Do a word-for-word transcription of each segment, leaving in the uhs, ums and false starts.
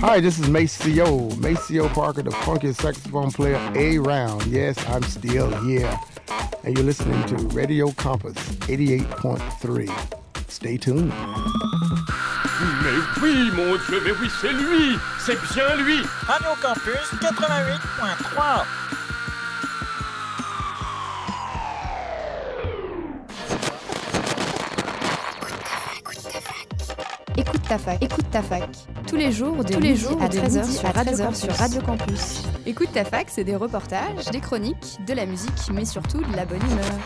Hi, this is Maceo, Maceo Parker, the funkiest saxophone player around. Yes, I'm still here. And you're listening to Radio Compass eighty-eight point three. Stay tuned. Mais oui, mon Dieu, mais oui, c'est lui! C'est bien lui! Radio Campus quatre-vingt-huit point trois. Écoute ta fac, écoute ta fac. Tous les jours, de tous les jours à treize heures sur Radio Campus. sur Radio Campus. Écoute ta fac, c'est des reportages, des chroniques, de la musique, mais surtout de la bonne humeur.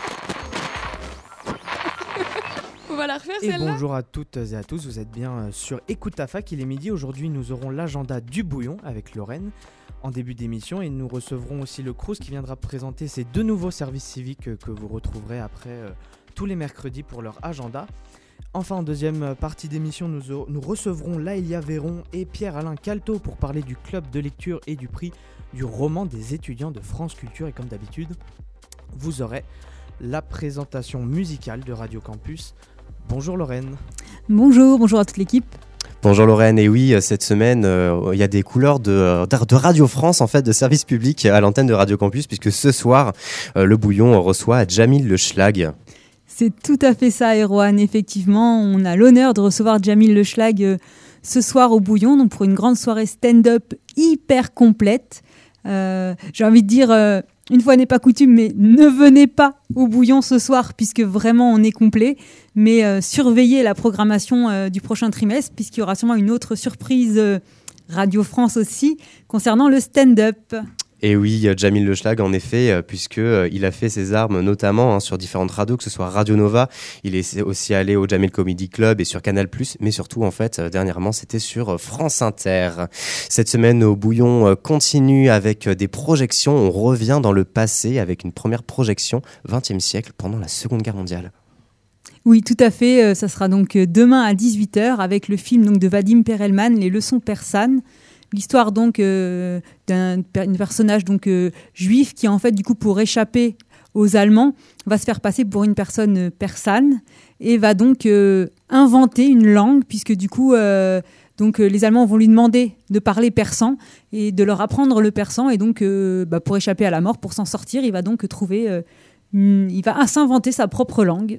On va la refaire et celle-là. Bonjour à toutes et à tous, vous êtes bien sur Écoute ta fac, il est midi. Aujourd'hui, nous aurons l'agenda du bouillon avec Lorraine en début d'émission et nous recevrons aussi le Crous qui viendra présenter ses deux nouveaux services civiques que vous retrouverez après euh, tous les mercredis pour leur agenda. Enfin, en deuxième partie d'émission, nous, aur- nous recevrons Laëlia Véron et Pierre-Alain Calto pour parler du club de lecture et du prix du roman des étudiants de France Culture. Et comme d'habitude, vous aurez la présentation musicale de Radio Campus. Bonjour Lorraine. Bonjour, bonjour à toute l'équipe. Bonjour Lorraine, et oui, cette semaine, euh, il y a des couleurs de, de Radio France, en fait, de service public à l'antenne de Radio Campus, puisque ce soir, euh, le bouillon reçoit Djamil Le Schlag. C'est tout à fait ça, Erwan. Effectivement, on a l'honneur de recevoir Djamil Le Schlag euh, ce soir au Bouillon, donc pour une grande soirée stand-up hyper complète. Euh, j'ai envie de dire, euh, une fois n'est pas coutume, mais ne venez pas au Bouillon ce soir, puisque vraiment on est complet. Mais euh, surveillez la programmation euh, du prochain trimestre, puisqu'il y aura sûrement une autre surprise euh, Radio France aussi, concernant le stand-up. Et oui, Djamil Le Schlag, en effet, puisque euh, il a fait ses armes notamment hein, sur différentes radios, que ce soit Radio Nova, il est aussi allé au Jamil Comedy Club et sur Canal plus, mais surtout, en fait, euh, dernièrement, c'était sur France Inter. Cette semaine, au Bouillon euh, continue avec euh, des projections. On revient dans le passé avec une première projection, vingtième siècle, pendant la Seconde Guerre mondiale. Oui, tout à fait. Euh, ça sera donc euh, demain à dix-huit heures avec le film donc, de Vadim Perelman, Les leçons persanes. L'histoire donc euh, d'un, d'un personnage donc euh, juif qui en fait du coup pour échapper aux Allemands va se faire passer pour une personne euh, persane et va donc euh, inventer une langue puisque du coup euh, donc euh, les Allemands vont lui demander de parler persan et de leur apprendre le persan et donc euh, bah, pour échapper à la mort, pour s'en sortir, il va donc trouver euh, une, il va s'inventer sa propre langue.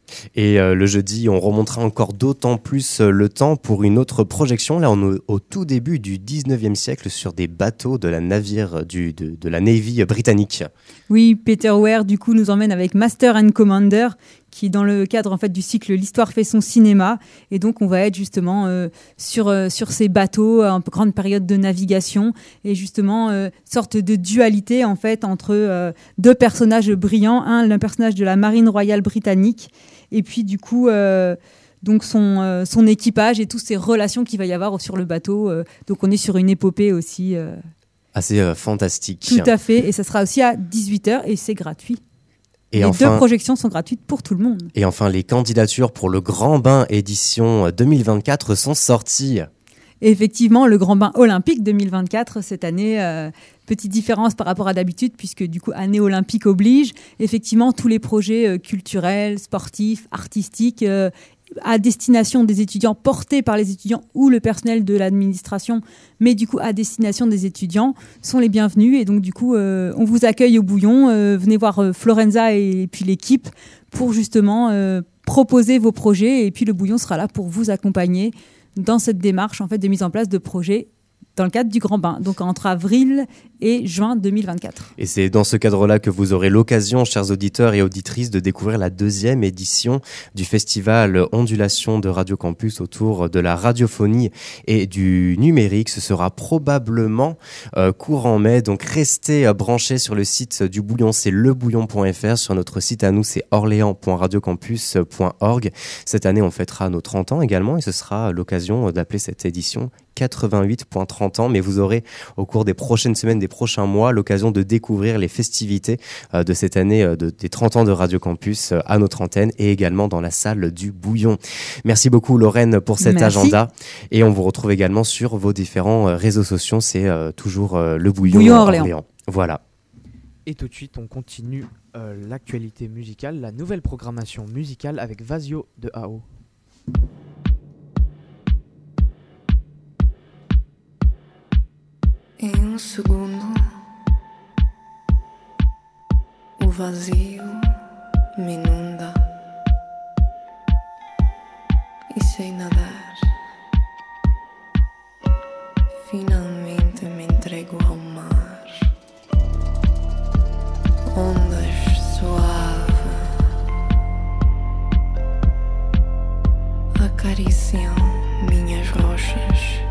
Et euh, le jeudi, on remontera encore d'autant plus euh, le temps pour une autre projection. Là, on est au tout début du dix-neuvième siècle sur des bateaux de la navire du, de, de la Navy britannique. Oui, Peter Ware, du coup, nous emmène avec Master and Commander, qui dans le cadre en fait du cycle L'Histoire fait son cinéma. Et donc, on va être justement euh, sur, euh, sur ces bateaux en grande période de navigation et justement euh, sorte de dualité en fait entre euh, deux personnages brillants. Un, le personnage de la Marine royale britannique et puis du coup euh, donc son, euh, son équipage et toutes ces relations qu'il va y avoir sur le bateau. Euh, donc, on est sur une épopée aussi. Euh, Assez euh, fantastique. Tout à fait. Et ça sera aussi à dix-huit heures et c'est gratuit. Et les enfin, deux projections sont gratuites pour tout le monde. Et enfin, les candidatures pour le Grand Bain édition deux mille vingt-quatre sont sorties. Et effectivement, le Grand Bain olympique deux mille vingt-quatre, cette année, euh, petite différence par rapport à d'habitude, puisque du coup, année olympique oblige. Effectivement, tous les projets euh, culturels, sportifs, artistiques, euh, à destination des étudiants, portés par les étudiants ou le personnel de l'administration, mais du coup à destination des étudiants, sont les bienvenus. Et donc du coup, euh, on vous accueille au Bouillon. Euh, venez voir euh, Florenza et, et puis l'équipe pour justement euh, proposer vos projets. Et puis le Bouillon sera là pour vous accompagner dans cette démarche en fait de mise en place de projets dans le cadre du Grand Bain, donc entre avril et juin deux mille vingt-quatre. Et c'est dans ce cadre-là que vous aurez l'occasion, chers auditeurs et auditrices, de découvrir la deuxième édition du festival Ondulation de Radio Campus autour de la radiophonie et du numérique. Ce sera probablement euh, courant mai, donc restez euh, branchés sur le site du Bouillon, c'est lebouillon point f r. Sur notre site à nous, c'est orléans point radiocampus point org. Cette année, on fêtera nos trente ans également et ce sera l'occasion d'appeler cette édition quatre-vingt-huit point trente ans, mais vous aurez au cours des prochaines semaines, des prochains mois, l'occasion de découvrir les festivités euh, de cette année euh, de, des trente ans de Radio Campus euh, à notre antenne et également dans la salle du Bouillon. Merci beaucoup Lorraine pour cet Merci. agenda et on vous retrouve également sur vos différents euh, réseaux sociaux, c'est euh, toujours euh, le Bouillon, Bouillon Orléans. Orléans. Voilà. Et tout de suite, on continue euh, l'actualité musicale, la nouvelle programmation musicale avec Vasio de A O. segundo, o vazio me inunda e sei nadar. Finalmente me entrego ao mar, ondas suaves acariciam minhas rochas.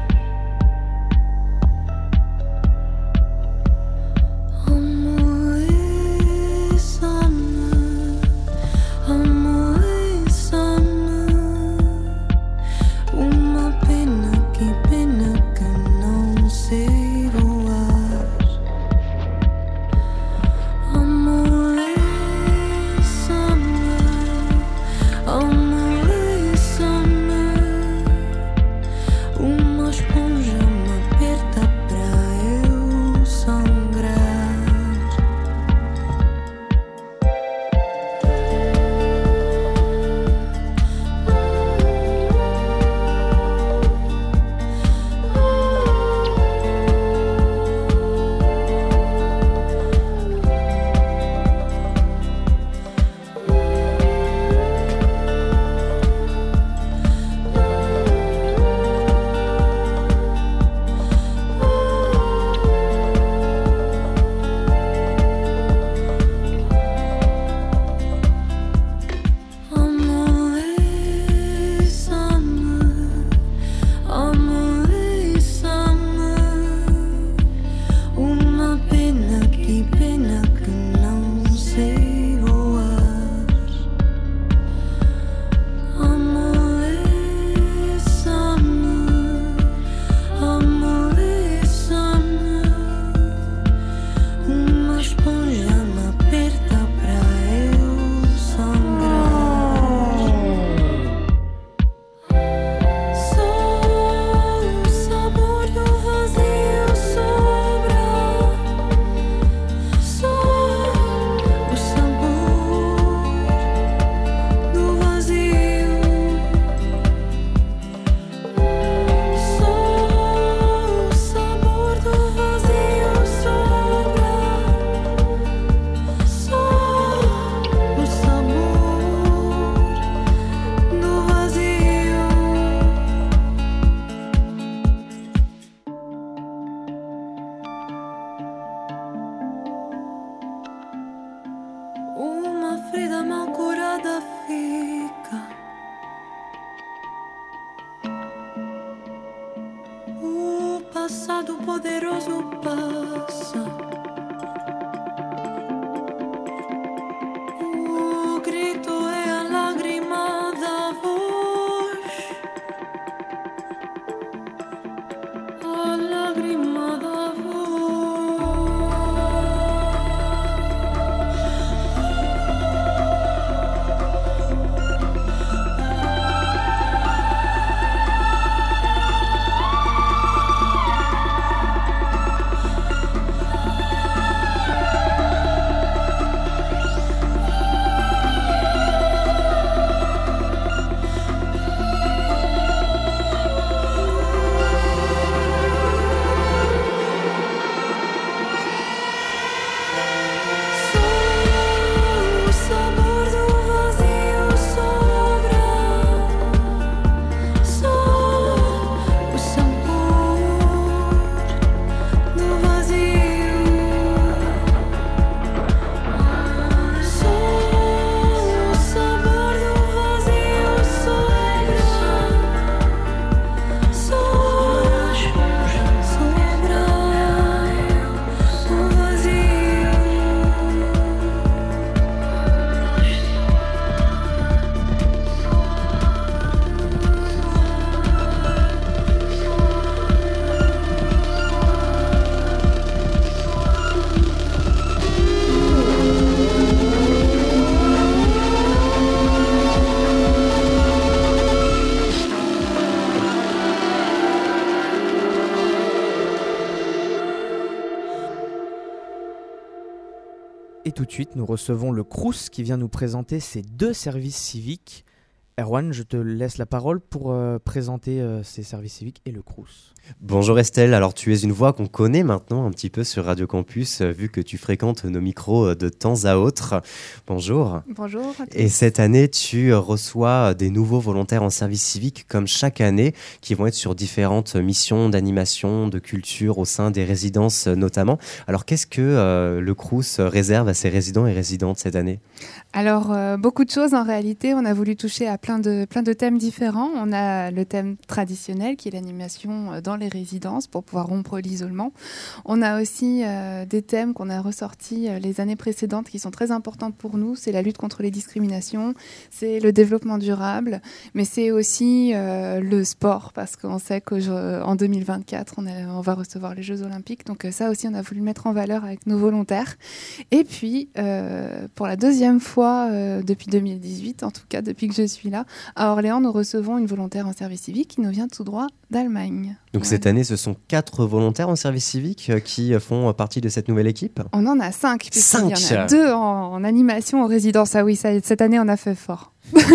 Et tout de suite, nous recevons le Crous qui vient nous présenter ses deux services civiques. Erwan, je te laisse la parole pour euh, présenter euh, ces services civiques et le Crous. Bonjour Estelle, alors tu es une voix qu'on connaît maintenant un petit peu sur Radio Campus, euh, vu que tu fréquentes nos micros euh, de temps à autre. Bonjour. Bonjour. Et cette année, tu euh, reçois des nouveaux volontaires en service civique, comme chaque année, qui vont être sur différentes missions d'animation, de culture, au sein des résidences euh, notamment. Alors qu'est-ce que euh, le Crous réserve à ses résidents et résidentes cette année ? Alors, euh, beaucoup de choses en réalité. On a voulu toucher à plein de, plein de thèmes différents. On a le thème traditionnel qui est l'animation dans les résidences pour pouvoir rompre l'isolement. On a aussi euh, des thèmes qu'on a ressortis euh, les années précédentes qui sont très importants pour nous. C'est la lutte contre les discriminations, c'est le développement durable, mais c'est aussi euh, le sport parce qu'on sait qu'en deux mille vingt-quatre, on, a, on va recevoir les Jeux Olympiques. Donc euh, ça aussi, on a voulu le mettre en valeur avec nos volontaires. Et puis, euh, pour la deuxième fois, Euh, depuis deux mille dix-huit, en tout cas depuis que je suis là, à Orléans, nous recevons une volontaire en service civique qui nous vient tout droit d'Allemagne. Donc ouais. Cette année, ce sont quatre volontaires en service civique euh, qui font partie de cette nouvelle équipe ? On en a cinq, puisqu'il Cinq. y en a deux en, en animation en résidence. Ah oui, ça, cette année, on a fait fort.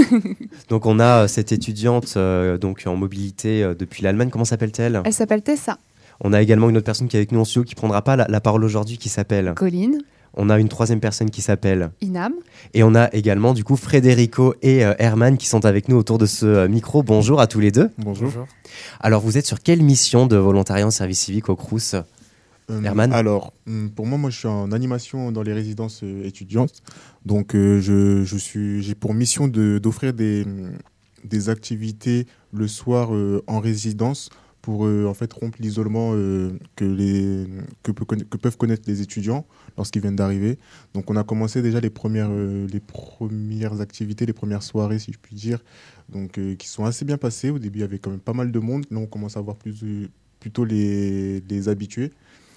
Donc on a euh, cette étudiante euh, donc en mobilité euh, depuis l'Allemagne, comment s'appelle-t-elle ? Elle s'appelle Tessa. On a également une autre personne qui est avec nous en studio qui prendra pas la, la parole aujourd'hui qui s'appelle Colline. On a une troisième personne qui s'appelle Inam. Et on a également du coup Frédérico et euh, Herman qui sont avec nous autour de ce euh, micro. Bonjour à tous les deux. Bonjour. Bonjour. Alors vous êtes sur quelle mission de volontariat en service civique au Crous ? Euh, Herman ? Alors, pour moi, moi, je suis en animation dans les résidences euh, étudiantes. Donc, euh, je, je suis, j'ai pour mission de, d'offrir des, des activités le soir euh, en résidence pour euh, en fait rompre l'isolement euh, que, les, que, peut, que peuvent connaître les étudiants lorsqu'ils viennent d'arriver. Donc, on a commencé déjà les premières, euh, les premières activités, les premières soirées, si je puis dire, donc, euh, qui sont assez bien passées. Au début, il y avait quand même pas mal de monde. Là, on commence à voir plus, euh, plutôt les, les habitués.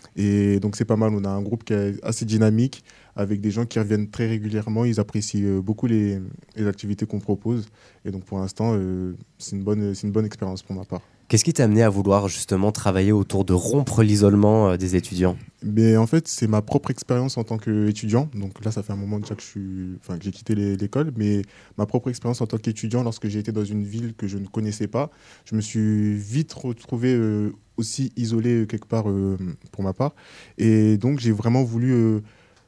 Et donc c'est pas mal, on a un groupe qui est assez dynamique avec des gens qui reviennent très régulièrement, ils apprécient beaucoup les, les activités qu'on propose et donc pour l'instant euh, c'est une bonne, c'est une bonne expérience pour ma part. Qu'est-ce qui t'a amené à vouloir justement travailler autour de rompre l'isolement euh, des étudiants ? Mais en fait c'est ma propre expérience en tant qu'étudiant, donc là ça fait un moment déjà que, je suis, enfin, que j'ai quitté les, l'école, mais ma propre expérience en tant qu'étudiant lorsque j'ai été dans une ville que je ne connaissais pas, je me suis vite retrouvé euh, aussi isolé quelque part euh, pour ma part et donc j'ai vraiment voulu euh,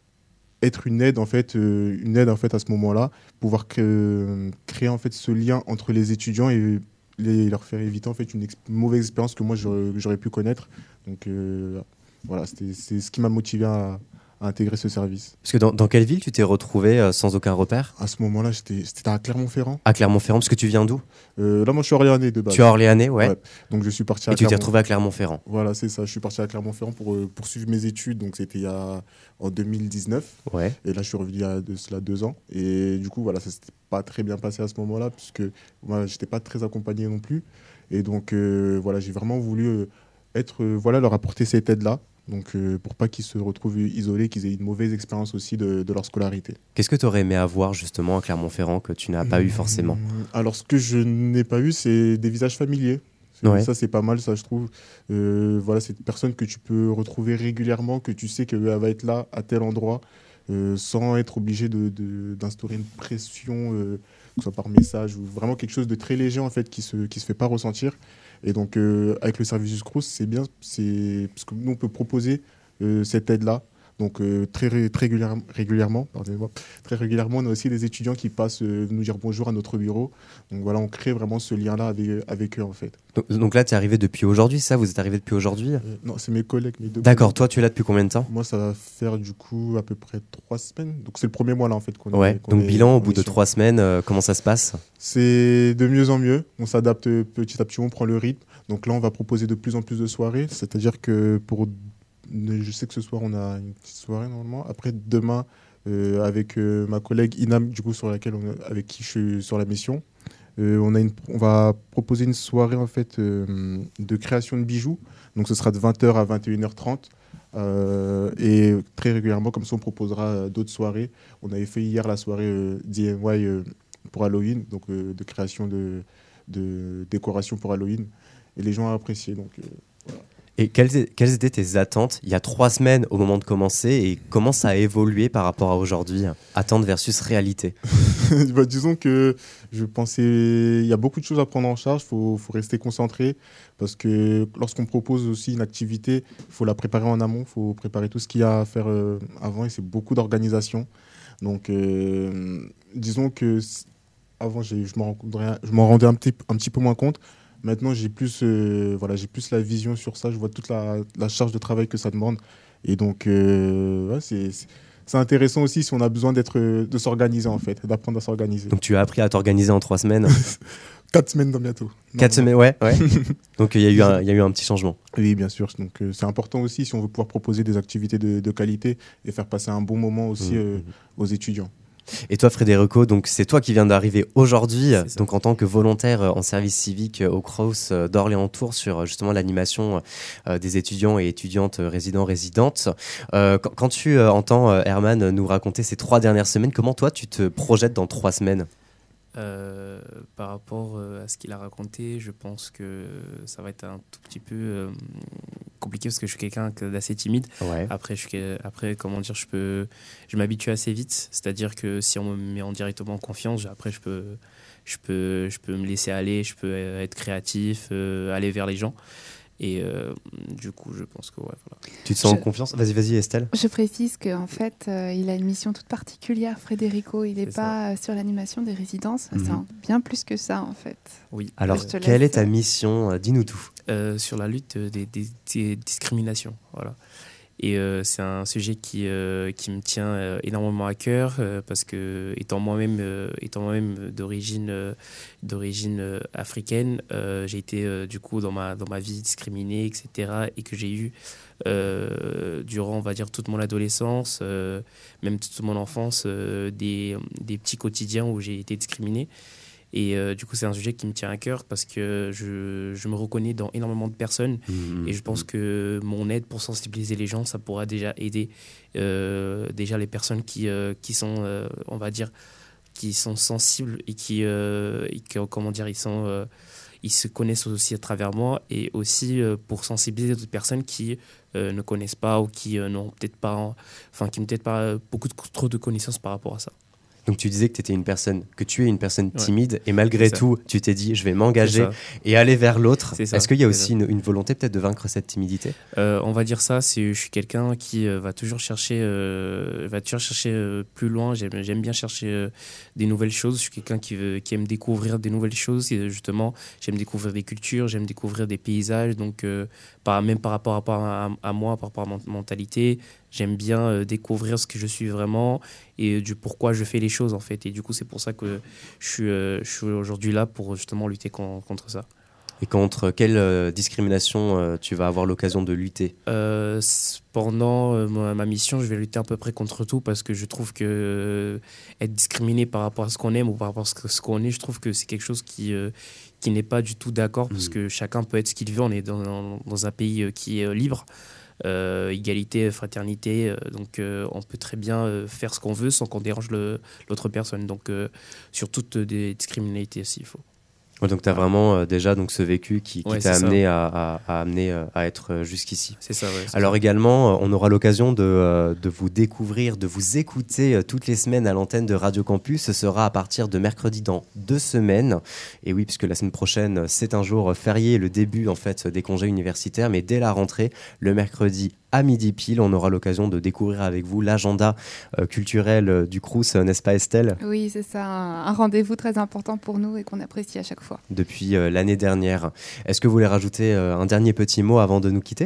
être une aide en fait euh, une aide en fait à ce moment-là, pouvoir cré- euh, créer en fait ce lien entre les étudiants et les, leur faire éviter en fait une ex- mauvaise expérience que moi j'aurais, j'aurais pu connaître. Donc euh, voilà, c'était, c'est ce qui m'a motivé à, à intégrer ce service. Parce que dans, dans quelle ville tu t'es retrouvé euh, sans aucun repère ? À ce moment-là, j'étais, c'était à Clermont-Ferrand. À Clermont-Ferrand, parce que tu viens d'où ? euh, Là, moi, je suis orléanais de base. Tu es orléanais, ouais. ouais. Donc, je suis parti à Et tu Clermont... t'es retrouvé à Clermont-Ferrand. Voilà, c'est ça. Je suis parti à Clermont-Ferrand pour euh, poursuivre mes études. Donc, c'était il y a... en deux mille dix-neuf. Ouais. Et là, je suis revenu il y a de cela deux ans. Et du coup, voilà, ça s'était pas très bien passé à ce moment-là, puisque moi, j'étais pas très accompagné non plus. Et donc, euh, voilà, j'ai vraiment voulu euh, être, euh, voilà, leur apporter cette aide-là. Donc, euh, pour pas qu'ils se retrouvent isolés, qu'ils aient une mauvaise expérience aussi de, de leur scolarité. Qu'est-ce que tu aurais aimé avoir justement à Clermont-Ferrand que tu n'as pas mmh. eu forcément ? Alors, ce que je n'ai pas eu, c'est des visages familiers. Ouais. Ça, c'est pas mal, ça, je trouve. Euh, voilà, c'est une personne que tu peux retrouver régulièrement, que tu sais qu'elle va être là, à tel endroit, euh, sans être obligé de, de, d'instaurer une pression, euh, que ce soit par message, ou vraiment quelque chose de très léger, en fait, qui se, qui se fait pas ressentir. Et donc, euh, avec le service du Crous, c'est bien, c'est... parce que nous, on peut proposer euh, cette aide-là. Donc, euh, très, très régulièrement, régulièrement, pardonnez-moi, très régulièrement, on a aussi des étudiants qui passent euh, nous dire bonjour à notre bureau. Donc, voilà, on crée vraiment ce lien-là avec, avec eux, en fait. Donc, donc là, tu es arrivé depuis aujourd'hui, ça ? Vous êtes arrivé depuis aujourd'hui ? euh, Non, c'est mes collègues. Mes deux D'accord, collègues. Toi, tu es là depuis combien de temps ? Moi, ça va faire, du coup, à peu près trois semaines. Donc, c'est le premier mois, là, en fait. Qu'on ouais, est, qu'on donc est bilan, au bout mission. de trois semaines, euh, comment ça se passe ? C'est de mieux en mieux. On s'adapte petit à petit, on prend le rythme. Donc là, on va proposer de plus en plus de soirées. C'est-à-dire que pour... Je sais que ce soir, on a une petite soirée, normalement. Après, demain, euh, avec euh, ma collègue Inam, du coup, sur laquelle on, avec qui je suis sur la mission, euh, on, a une, on va proposer une soirée, en fait, euh, de création de bijoux. Donc, ce sera de vingt heures à vingt et une heures trente. Euh, et très régulièrement, comme ça, on proposera d'autres soirées. On avait fait hier la soirée euh, D I Y euh, pour Halloween, donc euh, de création de, de décoration pour Halloween. Et les gens ont apprécié, donc euh, voilà. Et quelles, quelles étaient tes attentes il y a trois semaines au moment de commencer et comment ça a évolué par rapport à aujourd'hui ? Attente versus réalité. bah, disons que je pensais, il y a beaucoup de choses à prendre en charge, il faut, faut rester concentré, parce que lorsqu'on propose aussi une activité, il faut la préparer en amont, il faut préparer tout ce qu'il y a à faire euh, avant, et c'est beaucoup d'organisation. Donc, euh, disons que avant, j'ai, je m'en rendais, je m'en rendais un petit, un petit peu moins compte. Maintenant, j'ai plus, euh, voilà, j'ai plus la vision sur ça, je vois toute la, la charge de travail que ça demande. Et donc, euh, ouais, c'est... c'est C'est intéressant aussi si on a besoin d'être, de s'organiser en fait, d'apprendre à s'organiser. Donc tu as appris à t'organiser en trois semaines. Quatre semaines dans bientôt. Quatre semaines, ouais, ouais. Donc il y a eu un, il y a eu un petit changement. Oui, bien sûr. Donc euh, c'est important aussi si on veut pouvoir proposer des activités de, de qualité et faire passer un bon moment aussi mmh. euh, aux étudiants. Et toi, Frédérico, donc c'est toi qui viens d'arriver aujourd'hui, donc en tant que volontaire en service civique au Crous d'Orléans-Tours sur justement l'animation euh, des étudiants et étudiantes résidents résidentes. Euh, quand, quand tu euh, entends euh, Herman nous raconter ces trois dernières semaines, comment toi tu te projettes dans trois semaines ? Euh, par rapport euh, à ce qu'il a raconté, je pense que ça va être un tout petit peu euh, compliqué parce que je suis quelqu'un d'assez timide. Ouais. Après, je suis, après, comment dire, je peux, je m'habitue assez vite. C'est-à-dire que si on me met en directement en confiance, après, je peux, je peux, je peux me laisser aller, je peux être créatif, euh, aller vers les gens. Et euh, du coup, je pense que ouais, voilà. Tu te sens je, en confiance ? Vas-y, vas-y, Estelle. Je précise qu'en fait, euh, il a une mission toute particulière, Frédérico. Il n'est pas ça. sur l'animation des résidences. Mm-hmm. C'est un, bien plus que ça, en fait. Oui. Alors, quelle laisse... est ta mission ? Dis-nous tout. Euh, sur la lutte des, des, des discriminations. Voilà. Et euh, c'est un sujet qui, euh, qui me tient euh, énormément à cœur euh, parce que étant moi-même, euh, étant moi-même d'origine, euh, d'origine euh, africaine, euh, j'ai été euh, du coup dans ma, dans ma vie discriminée, et cetera. Et que j'ai eu euh, durant, on va dire, toute mon adolescence, euh, même toute mon enfance, euh, des, des petits quotidiens où j'ai été discriminé. Et euh, du coup, c'est un sujet qui me tient à cœur parce que je, je me reconnais dans énormément de personnes. Mmh, et je pense mmh. que mon aide pour sensibiliser les gens, ça pourra déjà aider euh, déjà les personnes qui, euh, qui sont, euh, on va dire, qui sont sensibles et qui, euh, et qui comment dire, ils, sont, euh, ils se connaissent aussi à travers moi. Et aussi euh, pour sensibiliser d'autres personnes qui euh, ne connaissent pas ou qui euh, n'ont peut-être pas, enfin, qui n'ont peut-être pas beaucoup de, trop de connaissances par rapport à ça. Donc tu disais que tu étais une personne, que tu es une personne timide, ouais. Et malgré tout, tu t'es dit je vais m'engager et aller vers l'autre. Est-ce qu'il y a aussi une, une volonté peut-être de vaincre cette timidité ? euh, On va dire ça, c'est, je suis quelqu'un qui euh, va toujours chercher, euh, va toujours chercher euh, plus loin. J'aime, j'aime bien chercher euh, des nouvelles choses. Je suis quelqu'un qui, veut, qui aime découvrir des nouvelles choses. Et justement, j'aime découvrir des cultures, j'aime découvrir des paysages. Donc, euh, par, même par rapport à, à, à moi, par rapport à ma mentalité, j'aime bien euh, découvrir ce que je suis vraiment et euh, du pourquoi je fais les choses en fait. Et du coup, c'est pour ça que je suis, euh, je suis aujourd'hui là pour justement lutter con, contre ça. Et contre quelle euh, discrimination euh, tu vas avoir l'occasion de lutter ? euh, Pendant euh, ma, ma mission, je vais lutter à peu près contre tout parce que je trouve que euh, être discriminé par rapport à ce qu'on aime ou par rapport à ce qu'on est, je trouve que c'est quelque chose qui, euh, qui n'est pas du tout d'accord mmh. parce que chacun peut être ce qu'il veut. On est dans, dans un pays qui est euh, libre. Euh, égalité, fraternité, euh, donc euh, on peut très bien euh, faire ce qu'on veut sans qu'on dérange le, l'autre personne. Donc euh, sur toutes des discriminalités aussi, il faut. Ouais, donc tu as vraiment euh, déjà donc, ce vécu qui, qui ouais, t'a amené à, à, à, amener, euh, à être euh, jusqu'ici. C'est ça, ouais, c'est Alors ça. également, euh, on aura l'occasion de, euh, de vous découvrir, de vous écouter euh, toutes les semaines à l'antenne de Radio Campus. Ce sera à partir de mercredi dans deux semaines. Et oui, puisque la semaine prochaine, c'est un jour férié, le début en fait des congés universitaires. Mais dès la rentrée, le mercredi à midi pile, on aura l'occasion de découvrir avec vous l'agenda euh, culturel euh, du Crous, euh, n'est-ce pas Estelle ? Oui, c'est ça, un, un rendez-vous très important pour nous et qu'on apprécie à chaque fois. Depuis euh, l'année dernière. Est-ce que vous voulez rajouter euh, un dernier petit mot avant de nous quitter ?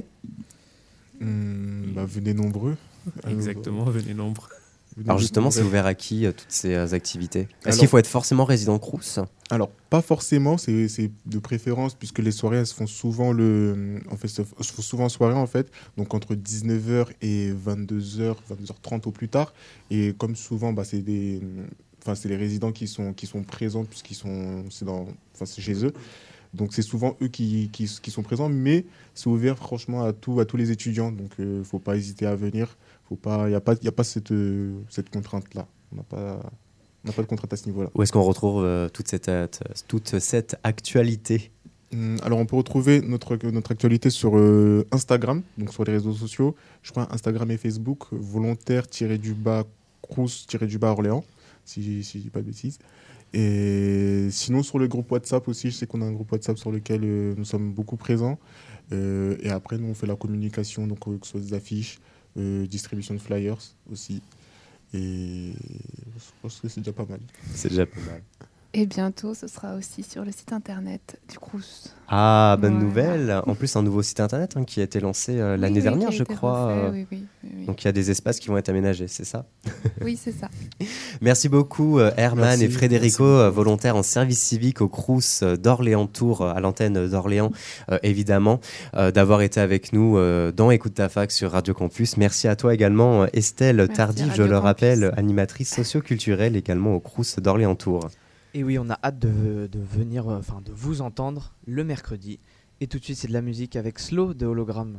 mmh, bah, Venez nombreux. Exactement, venez nombreux. Alors justement, c'est ouvert à qui, euh, toutes ces euh, activités ? Est-ce Alors, qu'il faut être forcément résident Crous ? Alors, pas forcément, c'est, c'est de préférence, puisque les soirées, elles se font souvent, le, en fait, se font souvent en soirée, en fait, donc entre dix-neuf heures et vingt-deux heures, vingt-deux heures trente au plus tard. Et comme souvent, bah, c'est, des, enfin, c'est les résidents qui sont, qui sont présents, puisqu'ils sont, c'est dans, enfin, c'est chez eux. Donc, c'est souvent eux qui, qui, qui sont présents, mais c'est ouvert, franchement, à, tout, à tous les étudiants. Donc, il euh, ne faut pas hésiter à venir. Il n'y a pas, y a pas cette, euh, cette contrainte-là. On n'a pas, on n'a pas de contrainte à ce niveau-là. Où est-ce qu'on retrouve euh, toute, cette, euh, toute cette actualité ? hum, Alors, on peut retrouver notre, notre actualité sur euh, Instagram, donc sur les réseaux sociaux. Je crois Instagram et Facebook, volontaire-du-bas, Crous-du-bas Orléans. si, si je dis pas de bêtises. Et sinon, sur le groupe WhatsApp aussi, je sais qu'on a un groupe WhatsApp sur lequel euh, nous sommes beaucoup présents. Euh, et après, nous, on fait la communication, donc euh, que ce soit des affiches, euh, distribution de flyers aussi. Et je pense que c'est déjà pas mal. C'est déjà pas mal. Et bientôt, ce sera aussi sur le site internet du Crous. Ah, bonne Voilà. nouvelle. En plus, un nouveau site internet hein, qui a été lancé euh, l'année Oui, oui, dernière, qui a je été crois. refait, euh, oui, oui, oui, oui. Donc, il y a des espaces qui vont être aménagés, c'est ça? Oui, c'est ça. Merci beaucoup, euh, Herman Merci, et Frédérico, merci. euh, volontaires en service civique au Crous euh, d'Orléans-Tours, euh, à l'antenne d'Orléans, euh, évidemment, euh, d'avoir été avec nous euh, dans Écoute ta fac sur Radio Campus. Merci à toi également, euh, Estelle Merci, Tardif, je Radio le Campus. rappelle, animatrice socio-culturelle également au Crous d'Orléans-Tours. Et oui, on a hâte de, de venir, euh, enfin de vous entendre le mercredi. Et tout de suite, c'est de la musique avec Slow de Hologramme.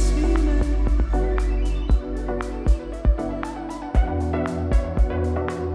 Sinking in the ceiling.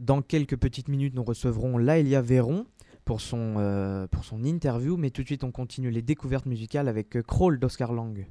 Dans quelques petites minutes, nous recevrons Laëlia Véron pour son, euh, pour son interview, mais tout de suite on continue les découvertes musicales avec Crawl d'Oscar Lang.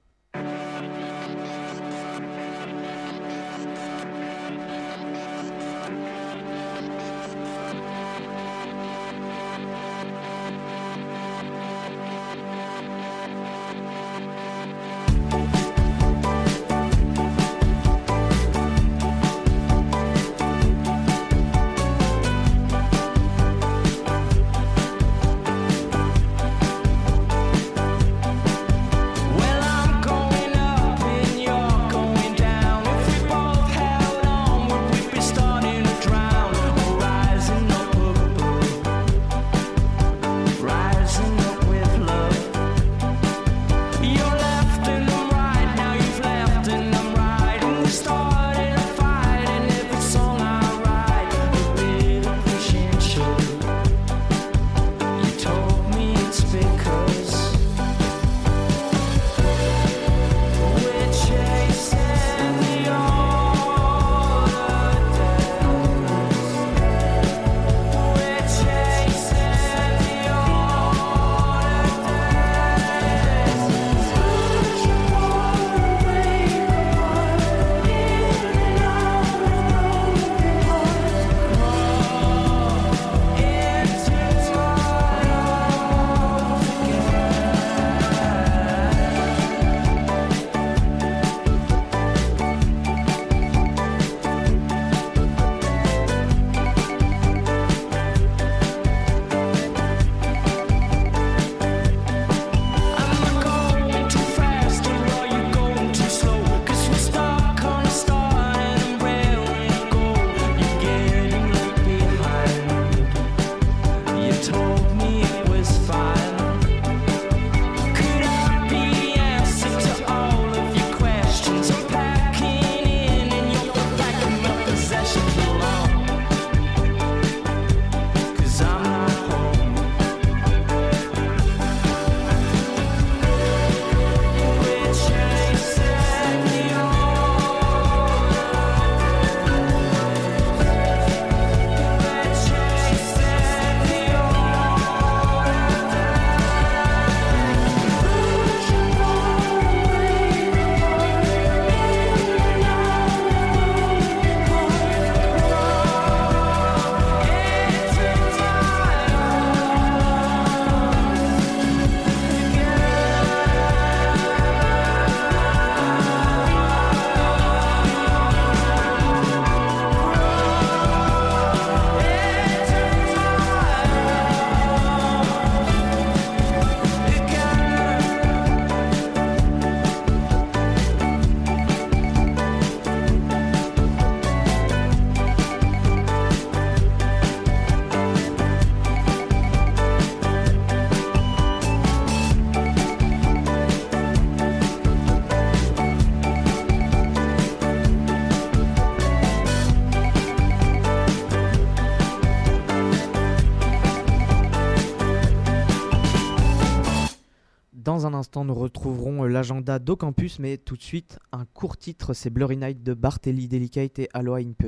Dans un instant, nous retrouverons l'agenda d'Ocampus, mais tout de suite, un court titre, c'est Blurry Night de Bartelli Delicate et Aloha Input.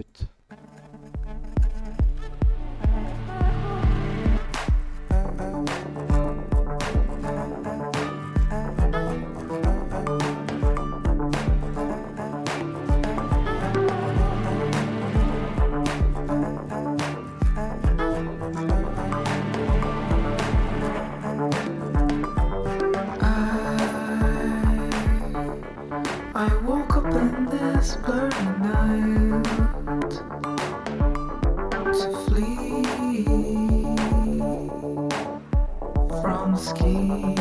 I woke up in this blurry night to flee from schemes.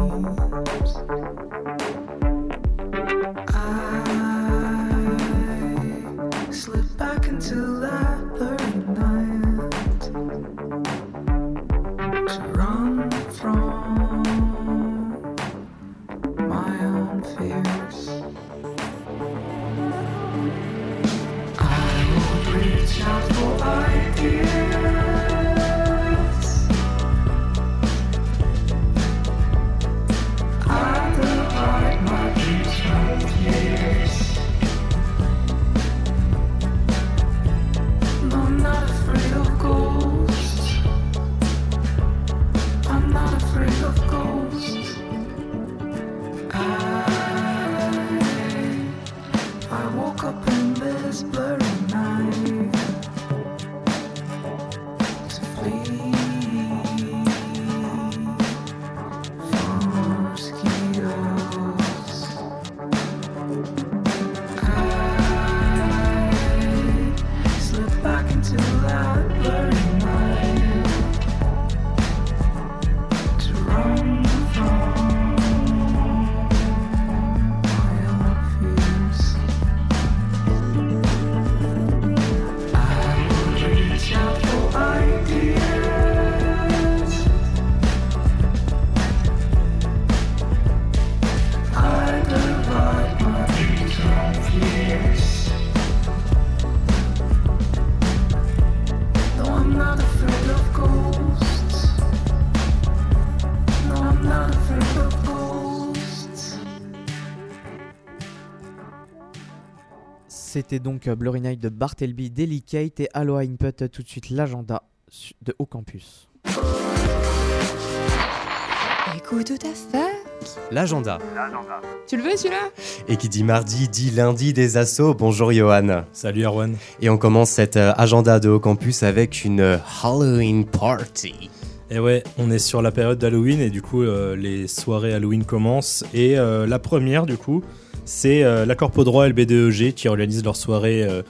I slipped back into that blurry night to run from my own fears. Reach out for ideas I divide my dreams from fears. No, not C'était donc Blurry Night de Bartleby, Delicate et Aloha Input. Tout de suite l'agenda de Haut Campus. Écoute tout à fait. L'agenda. Tu le veux celui-là? Et qui dit mardi, dit lundi des assos. Bonjour Johan. Salut Erwan. Et on commence cet euh, agenda de Haut Campus avec une euh, Halloween party. Et ouais, on est sur la période d'Halloween et du coup euh, les soirées Halloween commencent. Et euh, la première du coup, c'est euh, la Corpo Droit L B D E G qui organise leur soirée euh,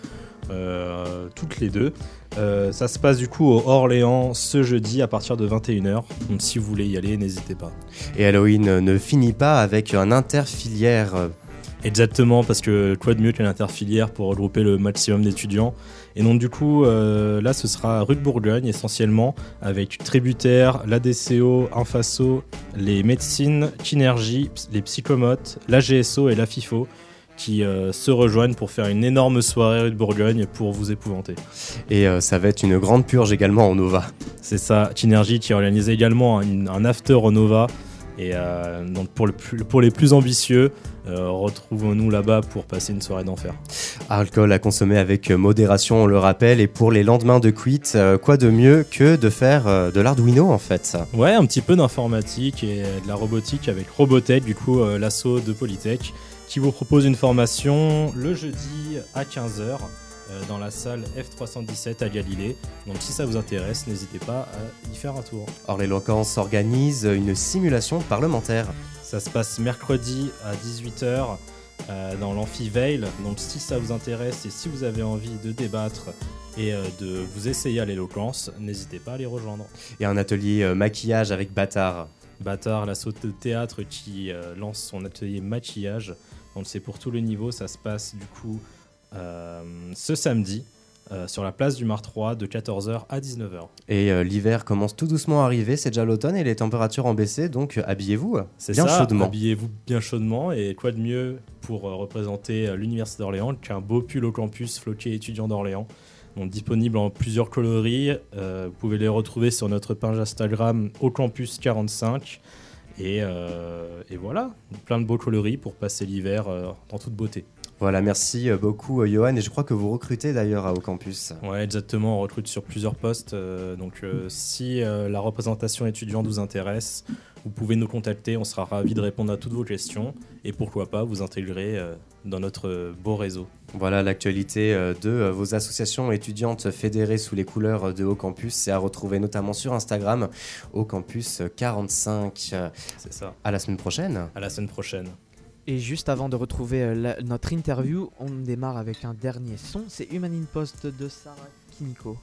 euh, toutes les deux. Euh, ça se passe du coup au Orléans ce jeudi à partir de vingt et une heures. Donc si vous voulez y aller, n'hésitez pas. Et Halloween ne finit pas avec un interfilière. Exactement, parce que quoi de mieux qu'une interfilière pour regrouper le maximum d'étudiants. Et donc du coup, euh, là ce sera rue de Bourgogne essentiellement, avec Tributaire, l'A D C O, Infaso, les médecines, Kinergy, les psychomotes, l'A G S O et la FIFO qui euh, se rejoignent pour faire une énorme soirée rue de Bourgogne pour vous épouvanter. Et euh, ça va être une grande purge également en Nova. C'est ça, Kinergy qui organise également un, un after au Nova. Et euh, donc pour, le plus, pour les plus ambitieux, euh, retrouvons-nous là-bas pour passer une soirée d'enfer. Alcool à consommer avec modération, on le rappelle. Et pour les lendemains de quit, euh, quoi de mieux que de faire euh, de l'Arduino en fait? Ouais, un petit peu d'informatique et de la robotique avec Robotech, du coup euh, l'asso de Polytech, qui vous propose une formation le jeudi à quinze heures euh, dans la salle F trois cent dix-sept à Galilée. Donc si ça vous intéresse, n'hésitez pas à y faire un tour. Orléans organise une simulation parlementaire. Ça se passe mercredi à dix-huit heures euh, dans l'amphi Veil. Donc si ça vous intéresse et si vous avez envie de débattre et euh, de vous essayer à l'éloquence, n'hésitez pas à les rejoindre. Et un atelier euh, maquillage avec Bâtard. Bâtard, l'asso de théâtre qui euh, lance son atelier maquillage. Donc c'est pour tous les niveaux, ça se passe du coup euh, ce samedi euh, sur la place du Mar trois de quatorze heures à dix-neuf heures. Et euh, l'hiver commence tout doucement à arriver, c'est déjà l'automne et les températures ont baissé, donc euh, habillez-vous c'est bien ça, chaudement. Habillez-vous bien chaudement et quoi de mieux pour euh, représenter euh, l'Université d'Orléans qu'un beau pull au campus floqué étudiant d'Orléans. Donc, disponible en plusieurs coloris, euh, vous pouvez les retrouver sur notre page Instagram au campus quarante-cinq. Et, euh, et voilà, plein de beaux coloris pour passer l'hiver euh, en toute beauté. Voilà, merci beaucoup Johan. Et je crois que vous recrutez d'ailleurs à Haut Campus. Ouais, exactement, on recrute sur plusieurs postes. Euh, donc euh, si euh, la représentation étudiante vous intéresse, vous pouvez nous contacter, on sera ravis de répondre à toutes vos questions. Et pourquoi pas vous intégrer euh, dans notre euh, beau réseau. Voilà l'actualité euh, de euh, vos associations étudiantes fédérées sous les couleurs de Haut Campus. C'est à retrouver notamment sur Instagram, Haut Campus quarante-cinq. C'est ça. À la semaine prochaine. À la semaine prochaine. Et juste avant de retrouver euh, la, notre interview, on démarre avec un dernier son. C'est Human in Post de Sarah Kimiko.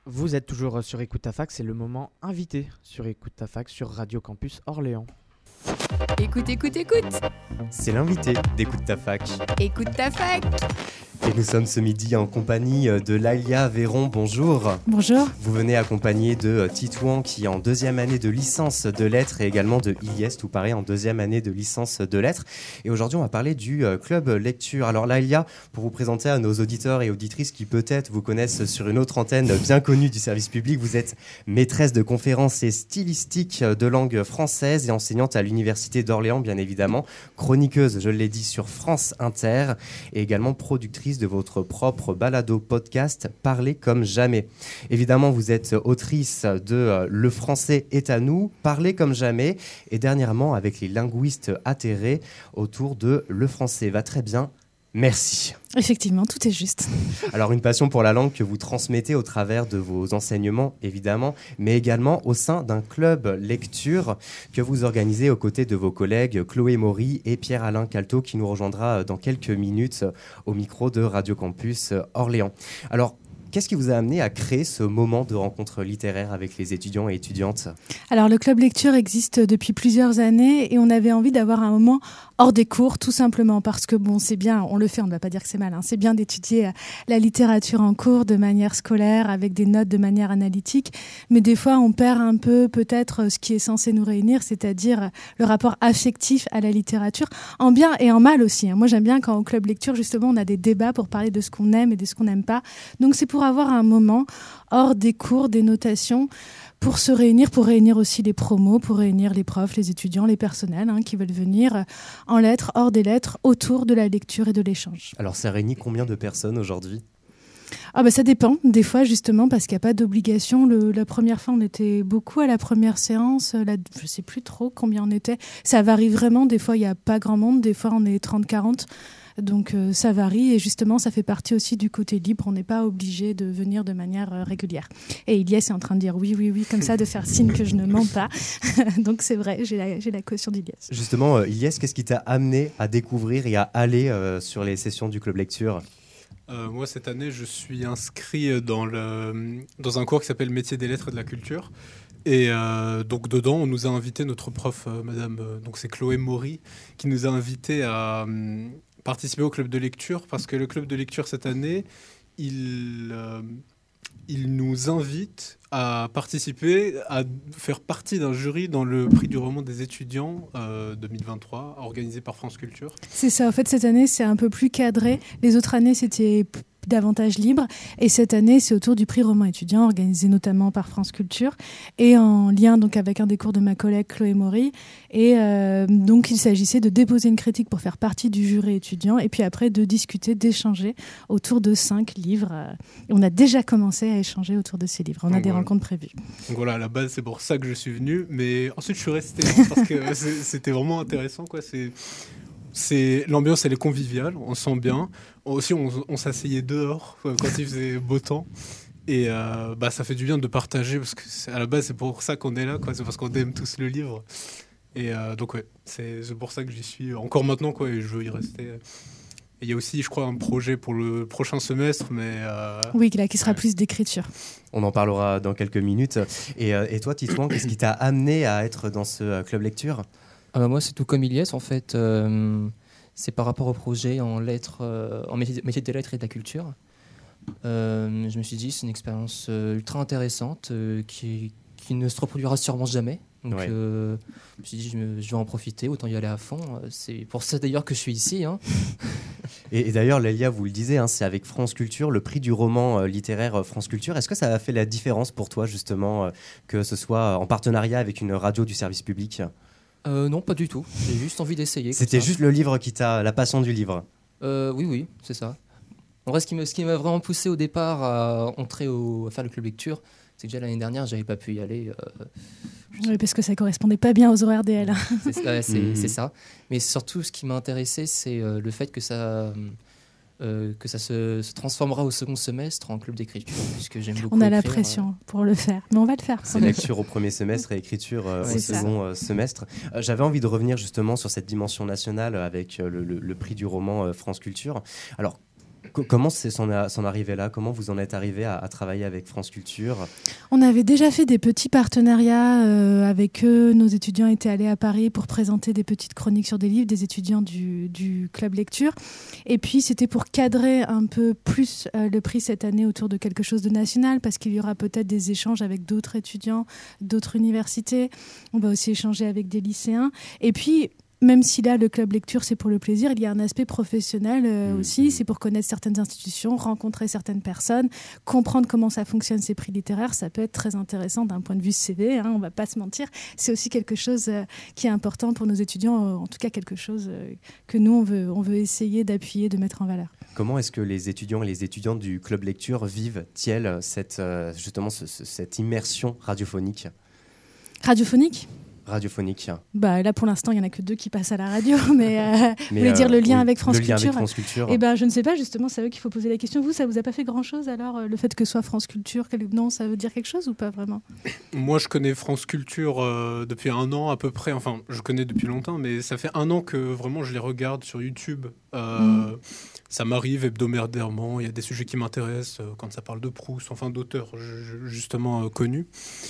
Vous êtes toujours sur Écoute ta fac, c'est le moment invité sur Écoute ta fac sur Radio Campus Orléans. Écoute, écoute, écoute. C'est l'invité d'Écoute ta fac. Écoute ta fac. Et nous sommes ce midi en compagnie de Laïlia Véron. Bonjour. Bonjour. Vous venez accompagné de Titouan qui est en deuxième année de licence de lettres et également de Ilyes, tout pareil, en deuxième année de licence de lettres. Et aujourd'hui, on va parler du club lecture. Alors Laïlia, pour vous présenter à nos auditeurs et auditrices qui peut-être vous connaissent sur une autre antenne bien connue du service public, vous êtes maîtresse de conférences et stylistique de langue française et enseignante à l'Université d'Orléans, bien évidemment, chroniqueuse, je l'ai dit, sur France Inter et également productrice de votre propre balado podcast Parler comme jamais. Évidemment, vous êtes autrice de Le français est à nous, Parler comme jamais, et dernièrement avec les linguistes atterrés autour de Le français va très bien. Merci. Effectivement, tout est juste. Alors, une passion pour la langue que vous transmettez au travers de vos enseignements, évidemment, mais également au sein d'un club lecture que vous organisez aux côtés de vos collègues Chloé Maury et Pierre-Alain Calto, qui nous rejoindra dans quelques minutes au micro de Radio Campus Orléans. Alors, qu'est-ce qui vous a amené à créer ce moment de rencontre littéraire avec les étudiants et étudiantes ? Alors, le club lecture existe depuis plusieurs années et on avait envie d'avoir un moment hors des cours, tout simplement parce que, bon, c'est bien, on le fait, on ne va pas dire que c'est mal, hein, c'est bien d'étudier la littérature en cours de manière scolaire, avec des notes de manière analytique, mais des fois, on perd un peu peut-être ce qui est censé nous réunir, c'est-à-dire le rapport affectif à la littérature, en bien et en mal aussi. Hein. Moi, j'aime bien quand au club lecture, justement, on a des débats pour parler de ce qu'on aime et de ce qu'on n'aime pas. Donc, c'est pour avoir un moment hors des cours, des notations, pour se réunir, pour réunir aussi les promos, pour réunir les profs, les étudiants, les personnels hein, qui veulent venir en lettres, hors des lettres, autour de la lecture et de l'échange. Alors, ça réunit combien de personnes aujourd'hui ? Ah bah ça dépend, des fois justement parce qu'il n'y a pas d'obligation. Le, la première fois on était beaucoup à la première séance, la, je ne sais plus trop combien on était. Ça varie vraiment, des fois il n'y a pas grand monde, des fois on est trente quarante. Donc euh, ça varie et justement ça fait partie aussi du côté libre, on n'est pas obligé de venir de manière euh, régulière. Et Ilyes est en train de dire oui, oui, oui, comme ça, de faire signe que je ne mens pas. Donc c'est vrai, j'ai la, j'ai la caution d'Ilyes. Justement, euh, Ilyes, qu'est-ce qui t'a amené à découvrir et à aller euh, sur les sessions du Club Lecture ? Euh, moi, cette année, je suis inscrit dans, le, dans un cours qui s'appelle Métiers des lettres et de la culture. Et euh, donc, dedans, on nous a invité, notre prof, euh, madame, euh, donc c'est Chloé Maury, qui nous a invités à euh, participer au club de lecture, parce que le club de lecture, cette année, il, euh, il nous invite à participer, à faire partie d'un jury dans le prix du roman des étudiants euh, deux mille vingt-trois, organisé par France Culture. C'est ça, en fait, cette année, c'est un peu plus cadré. Les autres années, c'était p- davantage libre. Et cette année, c'est autour du prix roman étudiant, organisé notamment par France Culture, et en lien donc avec un des cours de ma collègue Chloé Maury. Et euh, donc, il s'agissait de déposer une critique pour faire partie du jury étudiant, et puis après, de discuter, d'échanger autour de cinq livres. Et on a déjà commencé à échanger autour de ces livres. On a donc des voilà. rencontres prévues. Donc voilà, à la base, c'est pour ça que je suis venu. Mais ensuite, je suis resté parce que c'était vraiment intéressant, quoi. C'est... C'est, l'ambiance, elle est conviviale, on sent bien. Aussi, on, on s'asseyait dehors quand il faisait beau temps. Et euh, bah, ça fait du bien de partager, parce que c'est, à la base, c'est pour ça qu'on est là, quoi. C'est parce qu'on aime tous le livre. Et euh, donc, ouais, c'est, c'est pour ça que j'y suis encore maintenant, quoi, et je veux y rester. Et il y a aussi, je crois, un projet pour le prochain semestre, mais... Euh... Oui, là, qui sera ouais. plus d'écriture. On en parlera dans quelques minutes. Et, euh, et toi, Titouan, qu'est-ce qui t'a amené à être dans ce club lecture ? Ah bah moi, c'est tout comme Ilyes, en fait. Euh, c'est par rapport au projet en lettres, euh, en métier, métier des lettres et de la culture. Euh, je me suis dit, c'est une expérience euh, ultra intéressante euh, qui, qui ne se reproduira sûrement jamais. Donc, ouais. euh, je me suis dit, je, me, je vais en profiter, autant y aller à fond. C'est pour ça d'ailleurs que je suis ici. Hein. et, et d'ailleurs, Laïlia, vous le disiez, hein, c'est avec France Culture, le prix du roman euh, littéraire euh, France Culture. Est-ce que ça a fait la différence pour toi, justement, euh, que ce soit en partenariat avec une radio du service public ? Euh, non, pas du tout. J'ai juste envie d'essayer. C'était juste le livre qui t'a... la passion du livre. euh, Oui, oui, c'est ça. En vrai, ce qui, me, ce qui m'a vraiment poussé au départ à entrer au, à faire le club lecture, c'est que déjà l'année dernière, j'avais pas pu y aller. Euh, oui, parce que ça correspondait pas bien aux horaires D L. c'est, ça, c'est, mmh. c'est ça. Mais surtout, ce qui m'a intéressé, c'est euh, le fait que ça... Euh, que ça se, se transformera au second semestre en club d'écriture, puisque j'aime beaucoup. On a écrire, la pression euh... pour le faire, mais on va le faire. C'est lecture au premier semestre et écriture euh, au second euh, semestre. Euh, j'avais envie de revenir justement sur cette dimension nationale avec euh, le, le, le prix du roman euh, France Culture. Alors, Comment c'est s'en, a, s'en arrivé là? Comment vous en êtes arrivé à, à travailler avec France Culture? On avait déjà fait des petits partenariats euh, avec eux. Nos étudiants étaient allés à Paris pour présenter des petites chroniques sur des livres, des étudiants du, du club lecture. Et puis c'était pour cadrer un peu plus euh, le prix cette année autour de quelque chose de national, parce qu'il y aura peut-être des échanges avec d'autres étudiants, d'autres universités. On va aussi échanger avec des lycéens. Et puis, même si là, le club lecture, c'est pour le plaisir, il y a un aspect professionnel euh, mmh. aussi. C'est pour connaître certaines institutions, rencontrer certaines personnes, comprendre comment ça fonctionne, ces prix littéraires. Ça peut être très intéressant d'un point de vue C V, hein, on ne va pas se mentir. C'est aussi quelque chose euh, qui est important pour nos étudiants, euh, en tout cas quelque chose euh, que nous, on veut, on veut essayer d'appuyer, de mettre en valeur. Comment est-ce que les étudiants et les étudiantes du club lecture vivent-ils cette, euh, justement ce, ce, cette immersion radiophonique? Radiophonique radiophonique? Bah là pour l'instant il y en a que deux qui passent à la radio, mais, euh, mais vous voulez euh, dire le lien, oui, avec, France le lien Culture. avec France Culture. Eh ben je ne sais pas, justement c'est à eux qu'il faut poser la question. Vous, ça vous a pas fait grand chose alors le fait que ce soit France Culture? Quel... Non, ça veut dire quelque chose ou pas vraiment? Moi je connais France Culture euh, depuis un an à peu près, enfin je connais depuis longtemps, mais ça fait un an que vraiment je les regarde sur YouTube. Euh, mmh. Ça m'arrive hebdomadairement, il y a des sujets qui m'intéressent euh, quand ça parle de Proust, enfin d'auteurs justement euh, connus.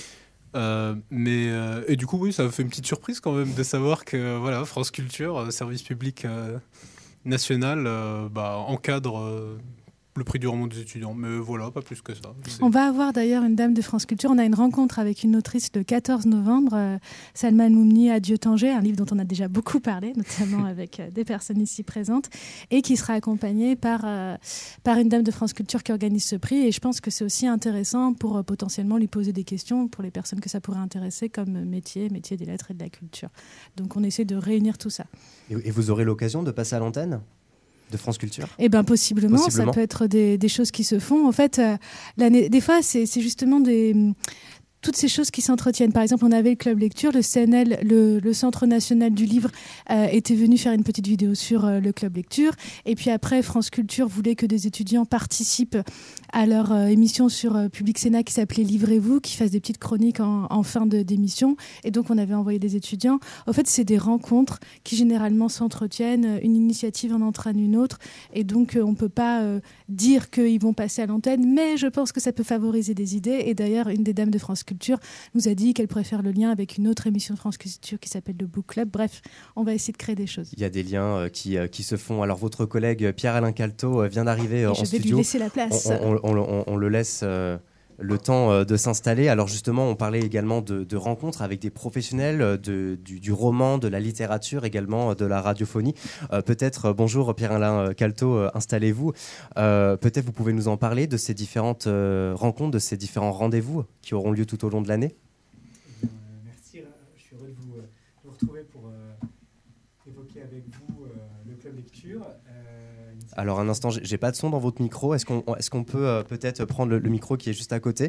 Euh, mais euh, et du coup oui, ça me fait une petite surprise quand même de savoir que euh, voilà, France Culture, euh, service public euh, national, euh, bah, encadre euh, le prix du roman des étudiants. Mais voilà, pas plus que ça. C'est... On va avoir d'ailleurs une dame de France Culture. On a une rencontre avec une autrice le quatorze novembre, euh, Salma Moumni, Adieu Tanger, un livre dont on a déjà beaucoup parlé, notamment avec euh, des personnes ici présentes, et qui sera accompagnée par, euh, par une dame de France Culture qui organise ce prix. Et je pense que c'est aussi intéressant pour euh, potentiellement lui poser des questions pour les personnes que ça pourrait intéresser comme métier, métier des lettres et de la culture. Donc on essaie de réunir tout ça. Et, et vous aurez l'occasion de passer à l'antenne de France Culture? Eh bien, possiblement, possiblement, ça peut être des, des choses qui se font. En fait, euh, l'année, des fois, c'est, c'est justement des... toutes ces choses qui s'entretiennent. Par exemple, on avait le club lecture, le C N L, le, le Centre national du livre, euh, était venu faire une petite vidéo sur euh, le club lecture. Et puis après, France Culture voulait que des étudiants participent à leur euh, émission sur euh, Public Sénat qui s'appelait Livrez-vous, qui fassent des petites chroniques en, en fin de, d'émission. Et donc, on avait envoyé des étudiants. En fait, c'est des rencontres qui généralement s'entretiennent. Une initiative en entraîne une autre. Et donc, euh, on ne peut pas euh, dire qu'ils vont passer à l'antenne, mais je pense que ça peut favoriser des idées. Et d'ailleurs, une des dames de France Culture nous a dit qu'elle préfère le lien avec une autre émission de France Culture qui s'appelle le Book Club. Bref, on va essayer de créer des choses. Il y a des liens euh, qui, euh, qui se font. Alors, votre collègue Pierre-Alain Calto euh, vient d'arriver euh, en studio. studio. Je vais lui laisser la place. On, on, on, on, on le laisse euh, le temps euh, de s'installer. Alors, justement, on parlait également de, de rencontres avec des professionnels euh, de, du, du roman, de la littérature, également euh, de la radiophonie. Euh, peut-être, euh, bonjour Pierre-Alain Calto, euh, installez-vous. Euh, peut-être vous pouvez nous en parler de ces différentes euh, rencontres, de ces différents rendez-vous qui auront lieu tout au long de l'année. Euh, merci, je suis heureux de vous, de vous retrouver pour euh, évoquer avec vous euh, le club lecture. Euh, Alors un instant, j'ai pas de son dans votre micro. Est-ce qu'on, est-ce qu'on peut euh, peut-être prendre le, le micro qui est juste à côté?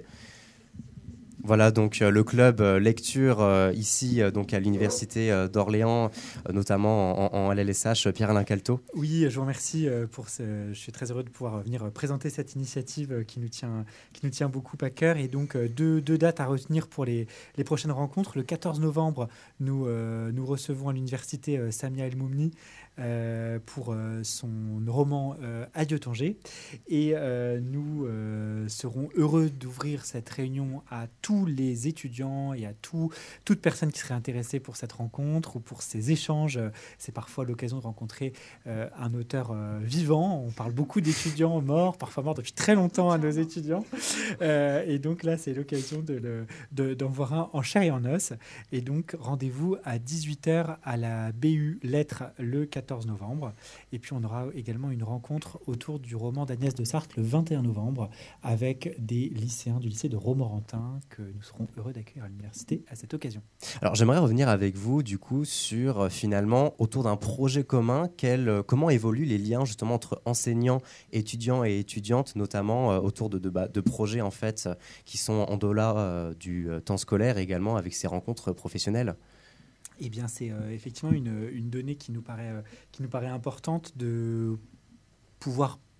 Voilà, donc euh, le club euh, lecture euh, ici euh, donc à l'université euh, d'Orléans, euh, notamment en, en L L S H, Pierre-Alain Calto. Oui, je vous remercie euh, pour ce. Je suis très heureux de pouvoir venir présenter cette initiative euh, qui nous tient, qui nous tient beaucoup à cœur. Et donc euh, deux, deux dates à retenir pour les, les prochaines rencontres. Le quatorze novembre, nous euh, nous recevons à l'université euh, Samia El Moumni euh, pour euh, son roman euh, Adieu Tanger. Et euh, nous euh, serons heureux d'ouvrir cette réunion à tous les étudiants et à tout, toute personne qui serait intéressée pour cette rencontre ou pour ces échanges. C'est parfois l'occasion de rencontrer euh, un auteur euh, vivant. On parle beaucoup d'étudiants morts, parfois morts depuis très longtemps à nos étudiants. Euh, et donc là, c'est l'occasion de le, de, d'en voir un en chair et en os. Et donc, rendez-vous à dix-huit heures à la B U Lettres le quatorze novembre. Et puis, on aura également une rencontre autour du roman d'Agnès de Sarthe le vingt et un novembre avec des lycéens du lycée de Romorantin que nous serons heureux d'accueillir à l'université à cette occasion. Alors j'aimerais revenir avec vous du coup sur euh, finalement autour d'un projet commun, quel, euh, comment évoluent les liens justement entre enseignants, étudiants et étudiantes, notamment euh, autour de, de, bah, de projets en fait euh, qui sont en delà euh, du euh, temps scolaire et également avec ces rencontres professionnelles. Eh bien c'est euh, effectivement une, une donnée qui nous paraît, euh, qui nous paraît importante de pouvoir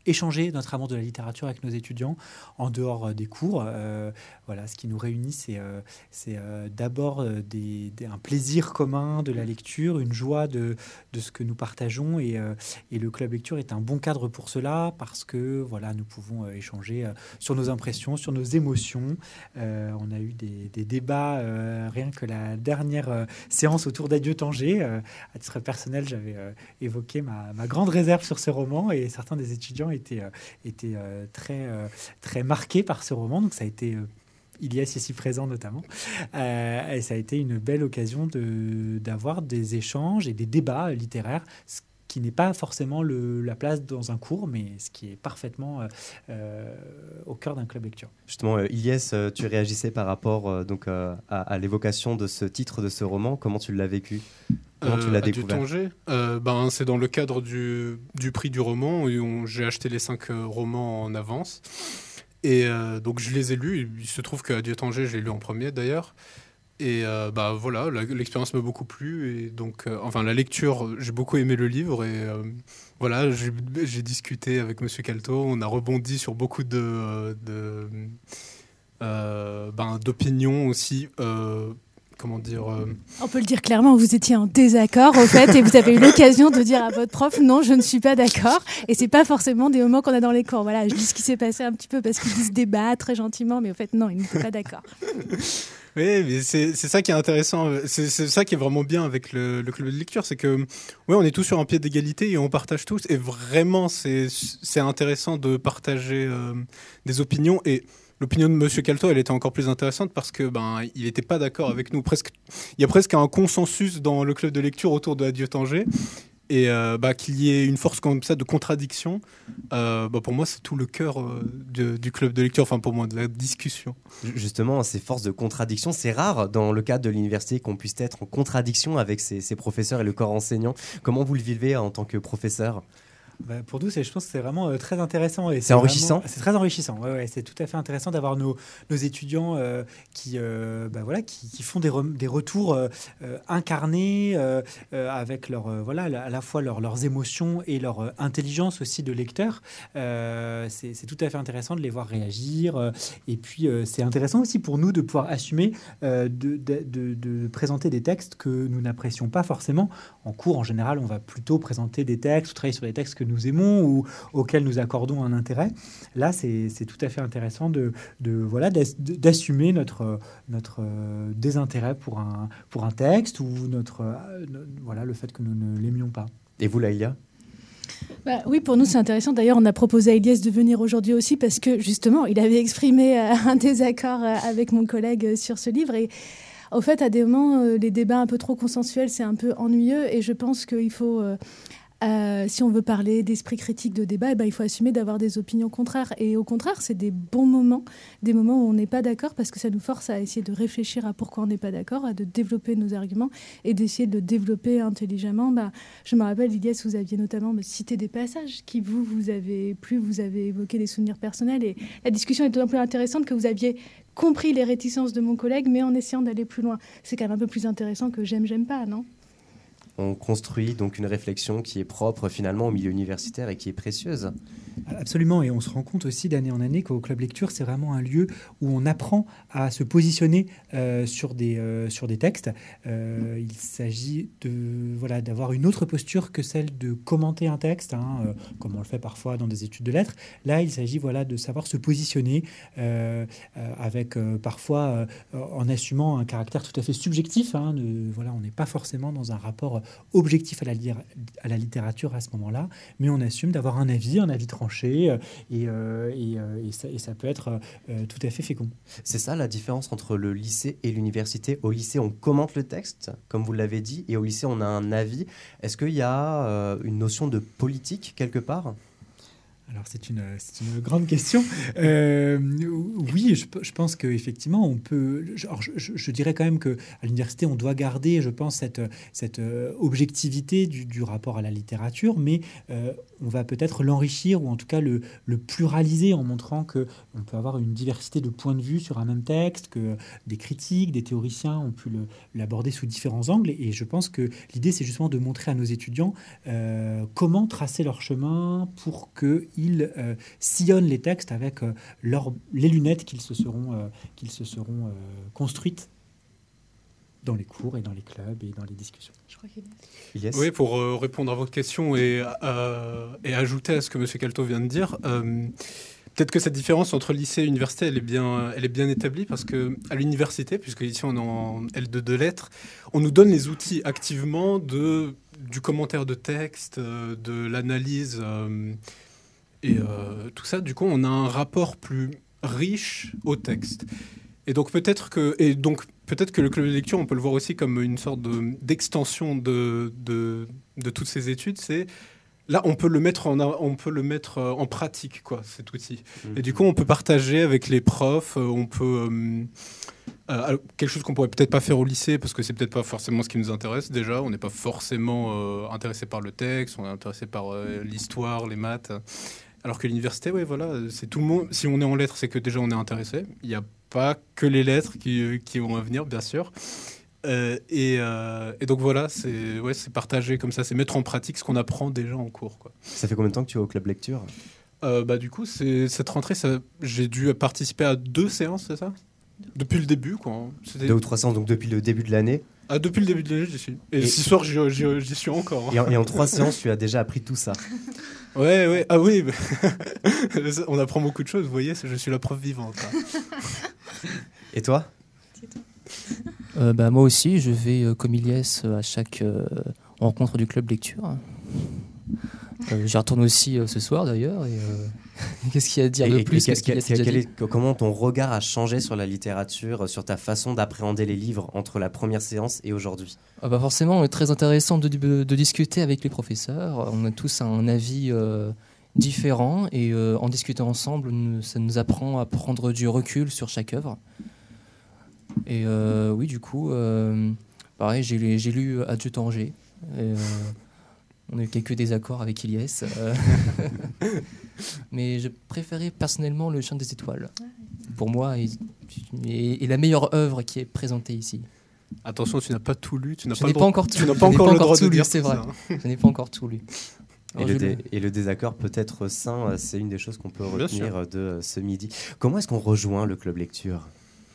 échanger notre amour de la littérature avec nos étudiants en dehors euh, des cours. Euh, voilà, ce qui nous réunit, c'est, euh, c'est euh, d'abord euh, des, des, un plaisir commun de la lecture, une joie de, de ce que nous partageons. Et, euh, et le Club Lecture est un bon cadre pour cela parce que voilà, nous pouvons euh, échanger euh, sur nos impressions, sur nos émotions. Euh, on a eu des, des débats, euh, rien que la dernière euh, séance autour d'Adieu Tanger. Euh, à titre personnel, j'avais euh, évoqué ma, ma grande réserve sur ce roman et certains des étudiants étaient, euh, étaient euh, très, euh, très marqués par ce roman. Donc ça a été... Euh, Ilyes ici présent notamment. Euh, et ça a été une belle occasion de, d'avoir des échanges et des débats littéraires, ce qui n'est pas forcément le, la place dans un cours, mais ce qui est parfaitement euh, euh, au cœur d'un club lecture. Justement, euh, Ilyes, euh, tu réagissais par rapport euh, donc, euh, à, à l'évocation de ce titre de ce roman. Comment tu l'as vécu ? Comment tu l'as Adieu découvert ? Tanger, euh, ben, c'est dans le cadre du, du prix du roman où on, j'ai acheté les cinq euh, romans en avance. Et euh, donc je les ai lus. Il se trouve qu'Adieu Tanger, je l'ai lu en premier d'ailleurs. Et euh, bah voilà, la, l'expérience m'a beaucoup plu. Et donc, euh, enfin, la lecture, j'ai beaucoup aimé le livre. Et euh, voilà, j'ai, j'ai discuté avec Monsieur Calto. On a rebondi sur beaucoup de, de euh, ben, d'opinions aussi. Euh, Comment dire euh... On peut le dire clairement, vous étiez en désaccord au fait, et vous avez eu l'occasion de dire à votre prof non, je ne suis pas d'accord. Et c'est pas forcément des moments qu'on a dans les cours. Voilà, je dis ce qui s'est passé un petit peu parce qu'ils disent débat très gentiment, mais au fait non, ils n'étaient pas d'accord. Oui, mais c'est, c'est ça qui est intéressant. C'est, c'est ça qui est vraiment bien avec le, le club de lecture, c'est que ouais, on est tous sur un pied d'égalité et on partage tous. Et vraiment, c'est, c'est intéressant de partager euh, des opinions. Et l'opinion de Monsieur Calto, elle était encore plus intéressante parce que ben il n'était pas d'accord avec nous. Presque, il y a presque un consensus dans le club de lecture autour de Adieu Tanger. Et euh, bah, qu'il y ait une force comme ça de contradiction, euh, bah, pour moi, c'est tout le cœur euh, de, du club de lecture, enfin pour moi, de la discussion. Justement, ces forces de contradiction, c'est rare dans le cadre de l'université qu'on puisse être en contradiction avec ses, ses professeurs et le corps enseignant. Comment vous le vivez en tant que professeur ? Bah pour nous, c'est, je pense que c'est vraiment euh, très intéressant. Et c'est, c'est enrichissant. Vraiment, c'est très enrichissant. Ouais, ouais, c'est tout à fait intéressant d'avoir nos, nos étudiants euh, qui, euh, bah voilà, qui, qui font des, re, des retours euh, euh, incarnés euh, euh, avec leur, euh, voilà, à la fois leur, leurs émotions et leur euh, intelligence aussi de lecteur. Euh, c'est, c'est tout à fait intéressant de les voir réagir. Euh, et puis, euh, c'est intéressant aussi pour nous de pouvoir assumer euh, de, de, de, de présenter des textes que nous n'apprécions pas forcément. En cours, en général, on va plutôt présenter des textes ou travailler sur des textes que nous aimons ou auxquels nous accordons un intérêt. Là, c'est, c'est tout à fait intéressant de, de, voilà, d'assumer notre, notre désintérêt pour un, pour un texte ou notre, voilà, le fait que nous ne l'aimions pas. Et vous, Laïlia ? Bah, oui, pour nous, c'est intéressant. D'ailleurs, on a proposé à Ilyes de venir aujourd'hui aussi parce que, justement, il avait exprimé euh, un désaccord euh, avec mon collègue euh, sur ce livre. Et au fait, à des moments, euh, les débats un peu trop consensuels, c'est un peu ennuyeux. Et je pense qu'il faut... Euh, Euh, si on veut parler d'esprit critique de débat, eh ben, il faut assumer d'avoir des opinions contraires. Et au contraire, c'est des bons moments, des moments où on n'est pas d'accord parce que ça nous force à essayer de réfléchir à pourquoi on n'est pas d'accord, à de développer nos arguments et d'essayer de développer intelligemment. Bah, je me rappelle, Ilyes, vous aviez notamment cité des passages qui vous, vous avez plu, vous avez évoqué des souvenirs personnels et la discussion est d'autant plus intéressante que vous aviez compris les réticences de mon collègue mais en essayant d'aller plus loin. C'est quand même un peu plus intéressant que j'aime, j'aime pas, non ? On construit donc une réflexion qui est propre finalement au milieu universitaire et qui est précieuse. Absolument, et on se rend compte aussi d'année en année qu'au Club Lecture, c'est vraiment un lieu où on apprend à se positionner euh, sur, des, euh, sur des textes. Euh, il s'agit de, voilà, d'avoir une autre posture que celle de commenter un texte, hein, euh, comme on le fait parfois dans des études de lettres. Là, il s'agit voilà, de savoir se positionner euh, euh, avec euh, parfois euh, en assumant un caractère tout à fait subjectif. Hein, de, voilà, on n'est pas forcément dans un rapport objectif à la, à la littérature à ce moment-là, mais on assume d'avoir un avis, un avis tranché, euh, et, euh, et, euh, et, ça, et ça peut être euh, tout à fait fécond. C'est ça la différence entre le lycée et l'université. Au lycée, on commente le texte, comme vous l'avez dit, et au lycée, on a un avis. Est-ce qu'il y a euh, une notion de politique quelque part ? Alors c'est une, c'est une grande question. Euh, oui, je, je pense qu'effectivement, on peut... Alors, je, je, je dirais quand même qu'à l'université, on doit garder, je pense, cette, cette objectivité du, du rapport à la littérature, mais euh, on va peut-être l'enrichir ou en tout cas le, le pluraliser en montrant qu'on peut avoir une diversité de points de vue sur un même texte, que des critiques, des théoriciens ont pu le, l'aborder sous différents angles. Et je pense que l'idée, c'est justement de montrer à nos étudiants euh, comment tracer leur chemin pour que ils euh, sillonnent les textes avec euh, leur, les lunettes qu'ils se seront, euh, qu'ils se seront euh, construites dans les cours et dans les clubs et dans les discussions. Je crois qu'il est... Yes. Oui, pour euh, répondre à votre question et, euh, et ajouter à ce que M. Calto vient de dire, euh, peut-être que cette différence entre lycée et université, elle est bien, elle est bien établie parce qu'à l'université, puisque ici on est en L deux de lettres, on nous donne les outils activement de, du commentaire de texte, de l'analyse euh, et euh, tout ça. Du coup, on a un rapport plus riche au texte. Et donc peut-être que, et donc, peut-être que le club de lecture, on peut le voir aussi comme une sorte de, d'extension de, de, de toutes ces études. C'est là, on peut le mettre en, on peut le mettre en pratique, quoi, cet outil. Mmh. Et du coup, on peut partager avec les profs. On peut euh, euh, quelque chose qu'on pourrait peut-être pas faire au lycée parce que c'est peut-être pas forcément ce qui nous intéresse. Déjà, on n'est pas forcément euh, intéressé par le texte. On est intéressé par euh, l'histoire, les maths. Alors que l'université, ouais, voilà, c'est tout le monde. Si on est en lettres, c'est que déjà on est intéressé. Il n'y a pas que les lettres qui, qui vont venir, bien sûr. Euh, et, euh, et donc voilà, c'est, ouais, c'est partager comme ça, c'est mettre en pratique ce qu'on apprend déjà en cours, quoi. Ça fait combien de temps que tu es au club lecture ? euh, bah, Du coup, c'est, cette rentrée, ça, j'ai dû participer à deux séances, c'est ça ? Depuis le début, quoi. C'était... Deux ou trois séances, donc depuis le début de l'année ? Ah, depuis le début de l'année, j'y suis. Et, et... ce soir, j'y, j'y, j'y suis encore. Et en, et en trois séances, tu as déjà appris tout ça ? Ouais, ouais, ah oui, on apprend beaucoup de choses, vous voyez, je suis la preuve vivante. Et toi ? euh, bah, Moi aussi, je vais, euh, comme Ilyes, à chaque euh, rencontre du club lecture. Euh, j'y retourne aussi euh, ce soir, d'ailleurs. Et, euh, qu'est-ce qu'il y a à dire de et, plus et, qu'est-ce qu'il quel, a quel est, Comment ton regard a changé sur la littérature, sur ta façon d'appréhender les livres entre la première séance et aujourd'hui ? Ah bah forcément, c'est très intéressant de, de, de discuter avec les professeurs. On a tous un avis euh, différent et euh, en discutant ensemble, nous, ça nous apprend à prendre du recul sur chaque œuvre. Et euh, oui, du coup, euh, pareil, j'ai, j'ai lu Adieu Tanger. Et, euh, on a eu quelques désaccords avec Ilyes. Euh, mais je préférais personnellement Le Chien des Étoiles. Pour moi, et, et, et la meilleure œuvre qui est présentée ici. Attention, tu n'as pas tout lu. Tu n'as je pas, n'ai le pas encore tout, tu n'as pas encore pas le encore droit tout de lu, dire c'est vrai. Ça. Je n'ai pas encore tout lu. Et le, dé- et le désaccord peut être sain, c'est une des choses qu'on peut retenir de ce midi. Comment est-ce qu'on rejoint le club lecture ?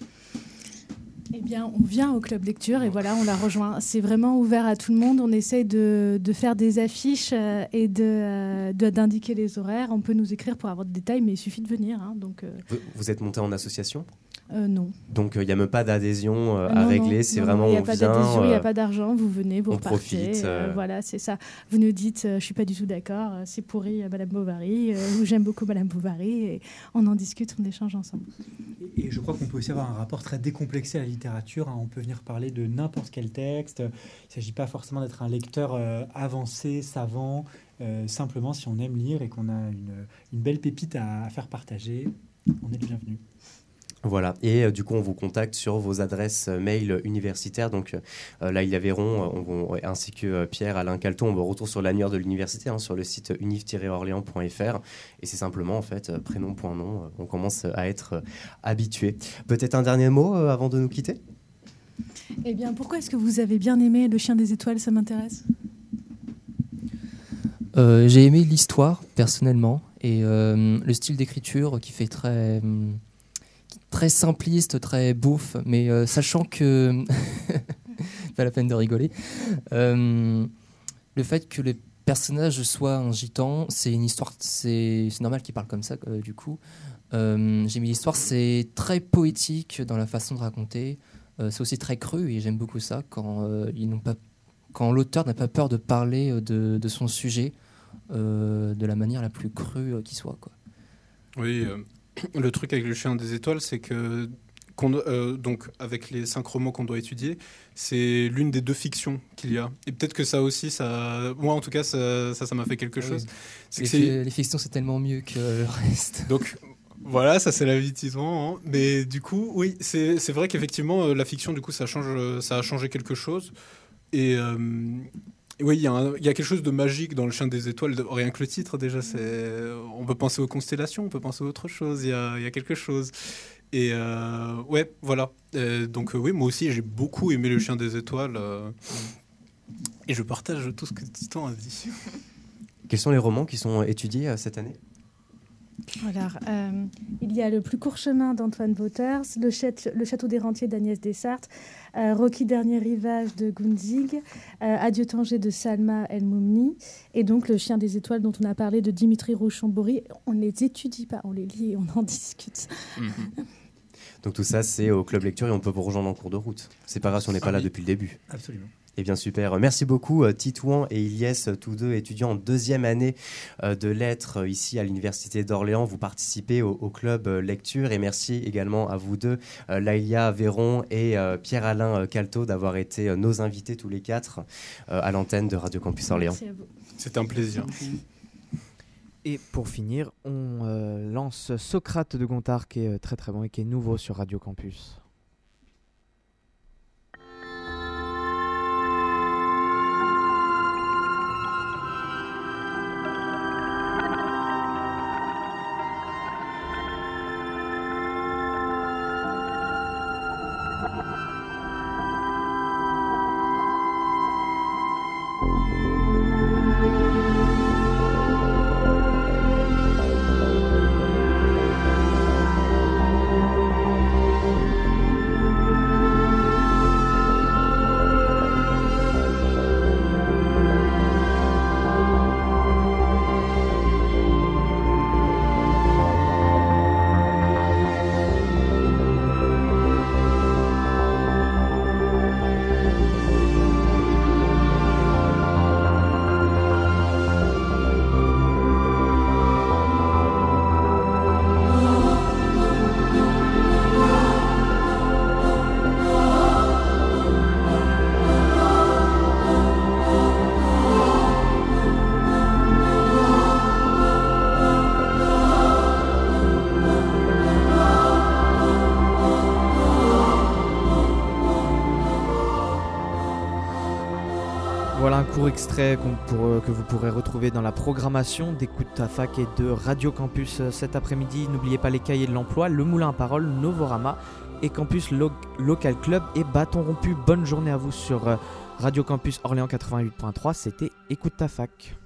Eh bien, on vient au club lecture et voilà, on la rejoint. C'est vraiment ouvert à tout le monde. On essaye de, de faire des affiches euh, et de, euh, de, d'indiquer les horaires. On peut nous écrire pour avoir des détails, mais il suffit de venir. Hein, donc, euh... vous, vous êtes monté en association ? Euh, non. Donc il euh, n'y a même pas d'adhésion euh, non, à non, régler, c'est non, vraiment il n'y a on pas vient, d'adhésion, il n'y euh, a pas d'argent, vous venez, vous on repartez. profite, euh... Euh, voilà, c'est ça. Vous nous dites, euh, je ne suis pas du tout d'accord, euh, c'est pourri euh, Madame Bovary, euh, ou j'aime beaucoup Madame Bovary, et on en discute, on échange ensemble. Et, et je crois qu'on peut aussi avoir un rapport très décomplexé à la littérature. Hein. On peut venir parler de n'importe quel texte. Il ne s'agit pas forcément d'être un lecteur euh, avancé, savant. Euh, simplement, si on aime lire et qu'on a une, une belle pépite à, à faire partager, on est le bienvenu. Voilà, et euh, du coup on vous contacte sur vos adresses euh, mail universitaires, donc euh, là il y avait Ron, on, on, ainsi que euh, Pierre, Alain Calton, on vous retrouve sur l'annuaire de l'université, hein, sur le site univ tiret orléans point f r, et c'est simplement en fait euh, prénom point nom, euh, on commence à être euh, habitué. Peut-être un dernier mot euh, avant de nous quitter ? Eh bien, pourquoi est-ce que vous avez bien aimé Le Chien des Étoiles ? Ça m'intéresse. Euh, j'ai aimé l'histoire personnellement et euh, le style d'écriture qui fait très... Hum, très simpliste, très bouffe, mais euh, sachant que... pas la peine de rigoler. Euh, le fait que les personnages soient un gitan, c'est une histoire... C'est, c'est normal qu'ils parlent comme ça, euh, du coup. Euh, j'ai mis l'histoire, c'est très poétique dans la façon de raconter. Euh, c'est aussi très cru, et j'aime beaucoup ça, quand, euh, ils n'ont pas, quand l'auteur n'a pas peur de parler de, de son sujet euh, de la manière la plus crue euh, qui soit, quoi. Oui, euh... le truc avec Le Chien des Étoiles, c'est que, qu'on, euh, donc, avec les cinq romans qu'on doit étudier, c'est l'une des deux fictions qu'il y a. Et peut-être que ça aussi, ça, moi en tout cas, ça, ça, ça m'a fait quelque ah chose. Oui. C'est les, que c'est... les fictions, c'est tellement mieux que le reste. Donc, voilà, ça c'est la vie de Titouan. Hein. Mais du coup, oui, c'est, c'est vrai qu'effectivement, euh, la fiction, du coup, ça, change, ça a changé quelque chose. Et... Euh, oui, il y, y a quelque chose de magique dans Le Chien des Étoiles. Rien que le titre, déjà, c'est... on peut penser aux constellations, on peut penser à autre chose. Il y a, y a quelque chose. Et euh, ouais, voilà. Euh, donc, euh, oui, moi aussi, j'ai beaucoup aimé Le Chien des Étoiles. Euh, et je partage tout ce que Titan a dit. Quels sont les romans qui sont étudiés euh, cette année ? Alors, euh, il y a Le plus court chemin d'Antoine Wouters, Le, châte- le château des rentiers d'Agnès Dessarthes, euh, Rocky Dernier Rivage de Gunzig, euh, Adieu Tanger de Salma El Moumni, et donc Le chien des étoiles dont on a parlé de Dimitri Rouchambori. On ne les étudie pas, on les lit et on en discute. Mm-hmm. Donc tout ça, c'est au Club Lecture et on peut vous rejoindre en cours de route. C'est pas grave si on n'est pas Ah là oui. depuis le début. Absolument. Eh bien super, merci beaucoup euh, Titouan et Ilyes, tous deux étudiants en deuxième année euh, de lettres euh, ici à l'Université d'Orléans. Vous participez au, au Club euh, Lecture et merci également à vous deux, euh, Laïlia Véron et euh, Pierre-Alain euh, Calto, d'avoir été euh, nos invités tous les quatre euh, à l'antenne de Radio Campus Orléans. Merci à vous. C'était un plaisir. Et pour finir, on euh, lance Socrate de Gontard qui est euh, très très bon et qui est nouveau sur Radio Campus. Voilà un court extrait qu'on pour, que vous pourrez retrouver dans la programmation d'Écoute ta fac et de Radio Campus cet après-midi. N'oubliez pas les cahiers de l'emploi, le Moulin à Parole, Novorama et Campus Lo- Local Club et Bâton Rompu. Bonne journée à vous sur Radio Campus Orléans quatre-vingt-huit point trois. C'était Écoute ta fac.